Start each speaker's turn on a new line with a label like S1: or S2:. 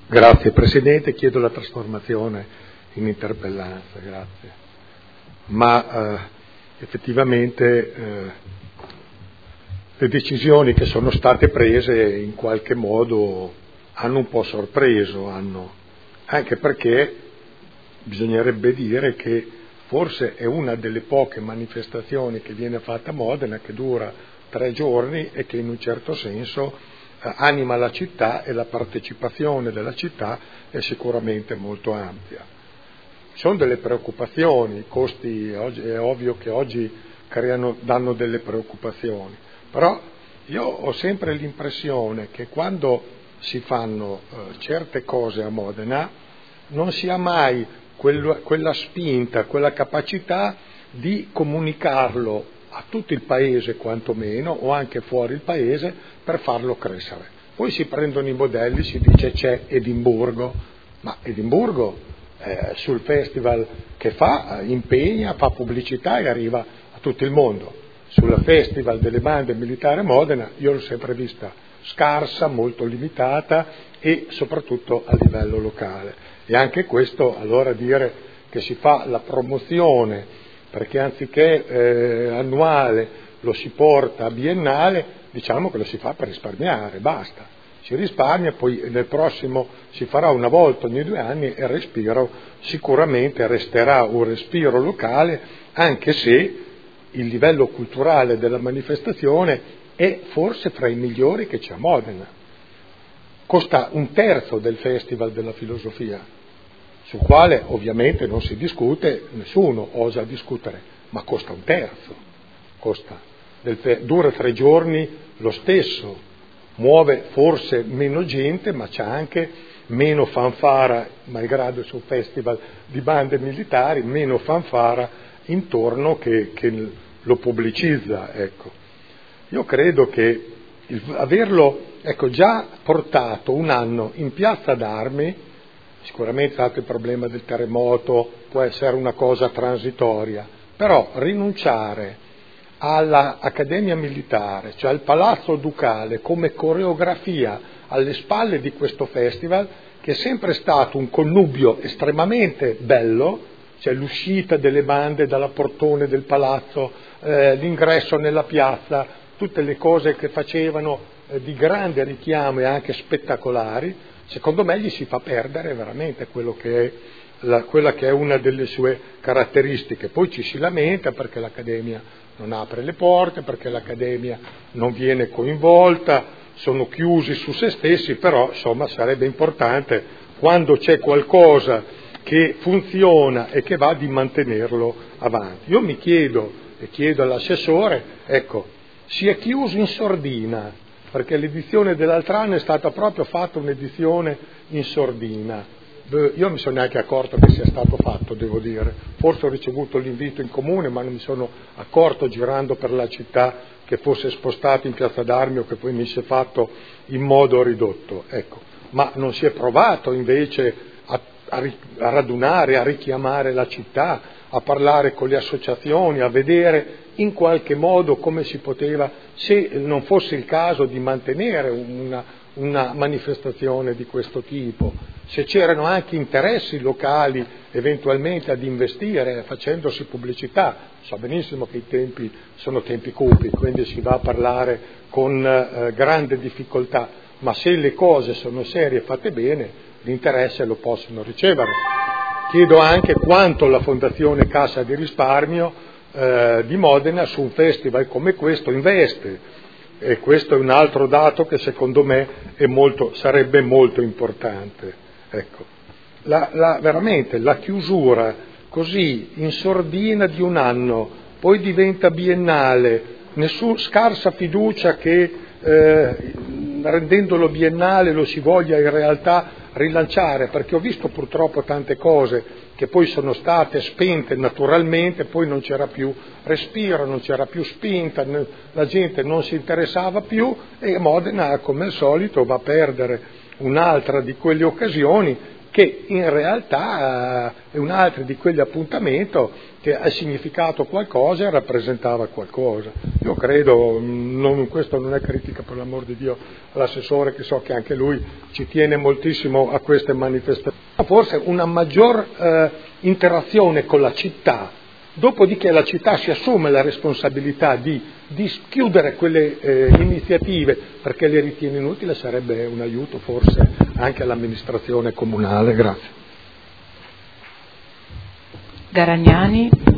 S1: Grazie Presidente, chiedo la trasformazione in interpellanza, grazie. Ma effettivamente le decisioni che sono state prese in qualche modo hanno un po' sorpreso, anche perché bisognerebbe dire che forse è una delle poche manifestazioni che viene fatta a Modena, che dura 3 giorni e che in un certo senso anima la città, e la partecipazione della città è sicuramente molto ampia. Ci sono delle preoccupazioni, i costi è ovvio che oggi danno delle preoccupazioni, però io ho sempre l'impressione che quando si fanno certe cose a Modena non si ha mai quella spinta, quella capacità di comunicarlo a tutto il paese quantomeno, o anche fuori il paese, per farlo crescere. Poi si prendono i modelli, si dice c'è Edimburgo, ma Edimburgo sul festival che fa, impegna, fa pubblicità e arriva a tutto il mondo. Sul festival delle bande militari a Modena io l'ho sempre vista scarsa, molto limitata e soprattutto a livello locale. E anche questo, allora, dire che si fa la promozione perché anziché annuale lo si porta a biennale, diciamo che lo si fa per risparmiare, basta. Si risparmia, poi nel prossimo si farà una volta ogni 2 anni e il respiro sicuramente resterà un respiro locale, anche se il livello culturale della manifestazione è forse fra i migliori che c'è a Modena. Costa 1/3 del Festival della Filosofia, sul quale ovviamente non si discute, nessuno osa discutere, ma costa 1/3, dura 3 giorni lo stesso, muove forse meno gente, ma c'è anche meno fanfara, malgrado sul festival di bande militari, meno fanfara intorno che lo pubblicizza, ecco. Io credo che averlo già portato un anno in Piazza d'Armi, sicuramente anche il problema del terremoto può essere una cosa transitoria, però rinunciare all'Accademia Militare, cioè al Palazzo Ducale, come coreografia alle spalle di questo festival, che è sempre stato un connubio estremamente bello, cioè l'uscita delle bande dalla portone del palazzo, l'ingresso nella piazza, tutte le cose che facevano di grande richiamo e anche spettacolari, secondo me gli si fa perdere veramente quella che è una delle sue caratteristiche. Poi ci si lamenta perché l'Accademia non apre le porte, perché l'Accademia non viene coinvolta, sono chiusi su se stessi, però insomma sarebbe importante, quando c'è qualcosa che funziona e che va, di mantenerlo avanti. Io mi chiedo e chiedo all'assessore, si è chiuso in sordina, perché l'edizione dell'altro anno è stata proprio fatta un'edizione in sordina. Io non mi sono neanche accorto che sia stato fatto, devo dire. Forse ho ricevuto l'invito in comune, ma non mi sono accorto girando per la città che fosse spostato in Piazza d'Armi o che poi venisse fatto in modo ridotto. Ma non si è provato invece a radunare, a richiamare la città, a parlare con le associazioni, a vedere in qualche modo come si poteva, se non fosse il caso di mantenere una manifestazione di questo tipo, se c'erano anche interessi locali eventualmente ad investire facendosi pubblicità. So benissimo che i tempi sono tempi cupi, quindi si va a parlare con grande difficoltà, ma se le cose sono serie e fatte bene, l'interesse lo possono ricevere. Chiedo anche quanto la Fondazione Cassa di Risparmio di Modena su un festival come questo investe, e questo è un altro dato che secondo me sarebbe molto importante. Veramente la chiusura così in sordina di un anno, poi diventa biennale, scarsa fiducia che rendendolo biennale lo si voglia in realtà rilanciare, perché ho visto purtroppo tante cose che poi sono state spente naturalmente, poi non c'era più respiro, non c'era più spinta, la gente non si interessava più, e Modena come al solito va a perdere un'altra di quelle occasioni che in realtà è un altro di quegli appuntamenti che ha significato qualcosa e rappresentava qualcosa. Io credo, questo non è critica per l'amor di Dio all'assessore, che so che anche lui ci tiene moltissimo a queste manifestazioni, ma forse una maggior interazione con la città, dopodiché la città si assume la responsabilità di chiudere quelle iniziative perché le ritiene inutili, sarebbe un aiuto forse anche all'amministrazione comunale. Grazie.
S2: Garagnani.